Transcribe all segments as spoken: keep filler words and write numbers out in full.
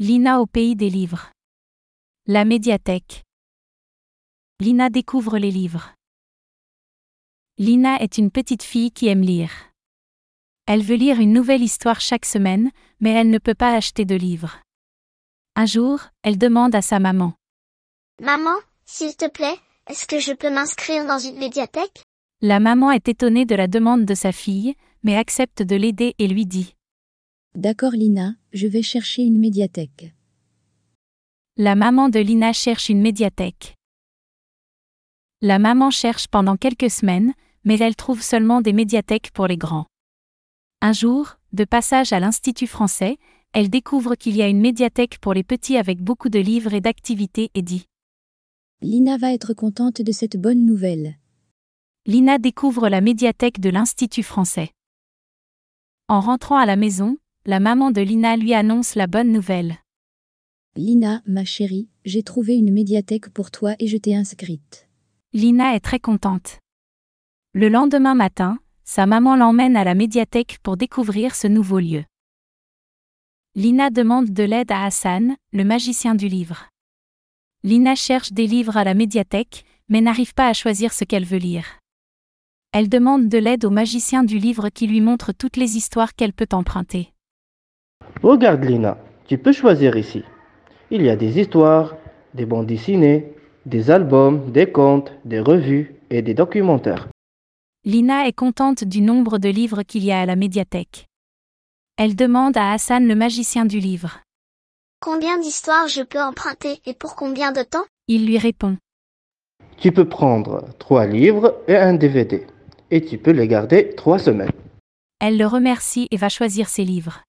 Lina au pays des livres. La médiathèque. Lina découvre les livres. Lina est une petite fille qui aime lire. Elle veut lire une nouvelle histoire chaque semaine, mais elle ne peut pas acheter de livres. Un jour, elle demande à sa maman. Maman, s'il te plaît, est-ce que je peux m'inscrire dans une médiathèque? La maman est étonnée de la demande de sa fille, mais accepte de l'aider et lui dit. D'accord Lina, je vais chercher une médiathèque. La maman de Lina cherche une médiathèque. La maman cherche pendant quelques semaines, mais elle trouve seulement des médiathèques pour les grands. Un jour, de passage à l'Institut français, elle découvre qu'il y a une médiathèque pour les petits avec beaucoup de livres et d'activités et dit. Lina va être contente de cette bonne nouvelle. Lina découvre la médiathèque de l'Institut français. En rentrant à la maison, la maman de Lina lui annonce la bonne nouvelle. Lina, ma chérie, j'ai trouvé une médiathèque pour toi et je t'ai inscrite. Lina est très contente. Le lendemain matin, sa maman l'emmène à la médiathèque pour découvrir ce nouveau lieu. Lina demande de l'aide à Hassan, le magicien du livre. Lina cherche des livres à la médiathèque, mais n'arrive pas à choisir ce qu'elle veut lire. Elle demande de l'aide au magicien du livre qui lui montre toutes les histoires qu'elle peut emprunter. Regarde Lina, tu peux choisir ici. Il y a des histoires, des bandes dessinées, des albums, des contes, des revues et des documentaires. Lina est contente du nombre de livres qu'il y a à la médiathèque. Elle demande à Hassan le magicien du livre. Combien d'histoires je peux emprunter et pour combien de temps? Il lui répond. Tu peux prendre trois livres et un D V D, et tu peux les garder trois semaines. Elle le remercie et va choisir ses livres.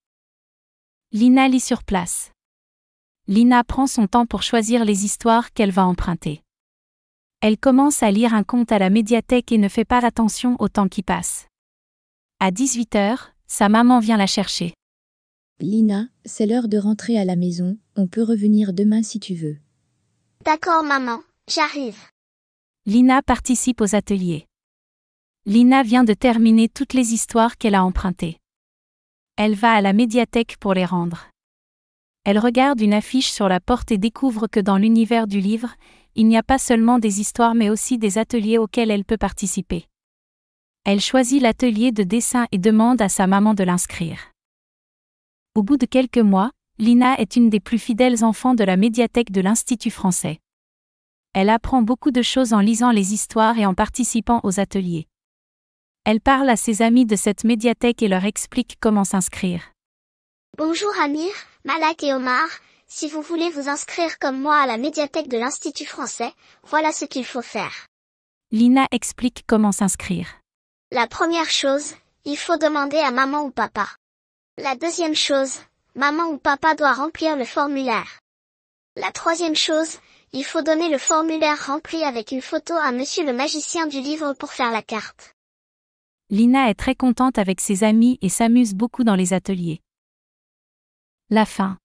Lina lit sur place. Lina prend son temps pour choisir les histoires qu'elle va emprunter. Elle commence à lire un conte à la médiathèque et ne fait pas attention au temps qui passe. À dix-huit heures, sa maman vient la chercher. Lina, c'est l'heure de rentrer à la maison, on peut revenir demain si tu veux. D'accord maman, j'arrive. Lina participe aux ateliers. Lina vient de terminer toutes les histoires qu'elle a empruntées. Elle va à la médiathèque pour les rendre. Elle regarde une affiche sur la porte et découvre que dans l'univers du livre, il n'y a pas seulement des histoires mais aussi des ateliers auxquels elle peut participer. Elle choisit l'atelier de dessin et demande à sa maman de l'inscrire. Au bout de quelques mois, Lina est une des plus fidèles enfants de la médiathèque de l'Institut français. Elle apprend beaucoup de choses en lisant les histoires et en participant aux ateliers. Elle parle à ses amis de cette médiathèque et leur explique comment s'inscrire. Bonjour Amir, Malak et Omar, si vous voulez vous inscrire comme moi à la médiathèque de l'Institut français, voilà ce qu'il faut faire. Lina explique comment s'inscrire. La première chose, il faut demander à maman ou papa. La deuxième chose, maman ou papa doit remplir le formulaire. La troisième chose, il faut donner le formulaire rempli avec une photo à monsieur le magicien du livre pour faire la carte. Lina est très contente avec ses amis et s'amuse beaucoup dans les ateliers. La fin.